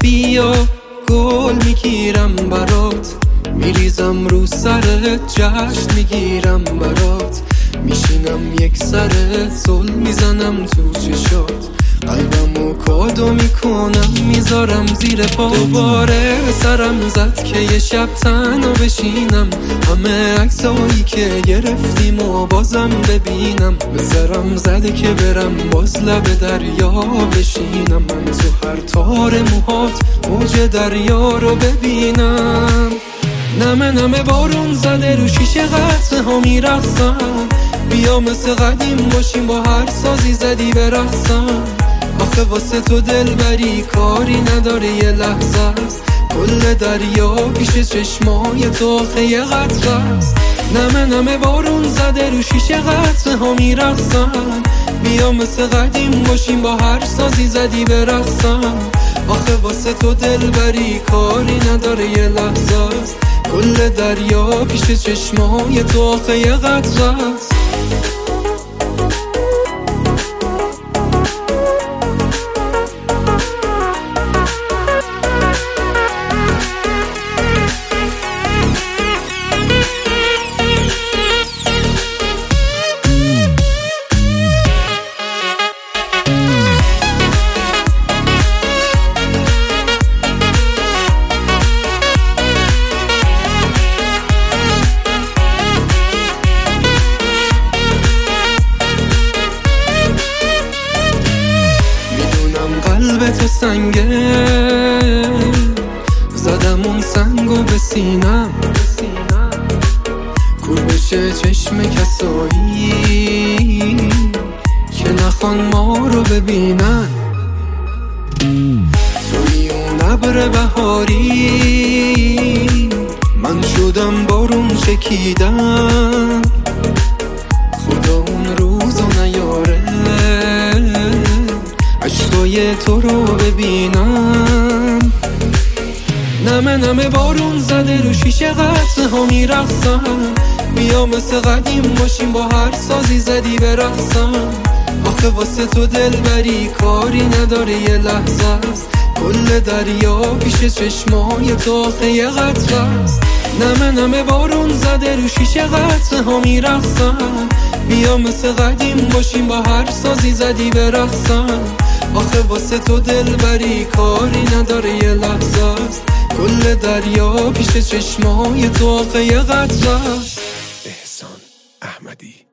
بیا گل میگیرم برات، میریزم رو سرت جشن میگیرم برات، میشینم یک سرت زل میزنم تو چشات، قلبمو کادو میکنم میذارم زیر پا. دوباره سرم زد که یه شب تنها بشینم، همه عکسایی که گرفتیم و بازم ببینم. به سرم زده که برم باز لب دریا بشینم، من تو هر تار موهات موج دریا رو ببینم. نمه نمه بارون زده رو شیشه قطعه ها میرقصم، بیا مثل قدیم باشیم با هر سازی زدی برقصم. آخه واسه تو دلبری کاری نداره یه لحظه است، کل دریا پیش چشمای تو آخه یه قطره است. نمه نمه بارون زده رو شیشه قطعه ها میرقصم، بیا مثل قدیم باشیم با هر سازی زدی برقصم. آخه واسه تو دلبری کاری نداره یه لحظه است، کل دریا پیش چشمای تو آخه یه قطره است. قلب تو سنگه، زدم اون سنگو به سینم، کور بشه چشم کسایی که نخوان ما رو ببینن. توی اون ابر بهاری من شدم بارون چکیدم، خدا اون روزو نیاره عشقای تو رو ببینم. نمه نمه بارون زده رو شیشه قطعه ها میرقصم، بیا مثل قدیم باشیم با هر سازی زدی برقصم. آخه واسه تو دلبری کاری نداره یه لحظه است، کل دریا پیش چشمای تو آخه یه قطره است. نمه نمه بارون زده رو شیشه قطعه ها میرقصم، بیا مثل قدیم باشیم با هر سازی زدی برقصم. آخه واسه تو دلبری کاری نداره یه لحظه است، کل دریا پیش چشمای تو آخه یه قطره است. احسان احمدی.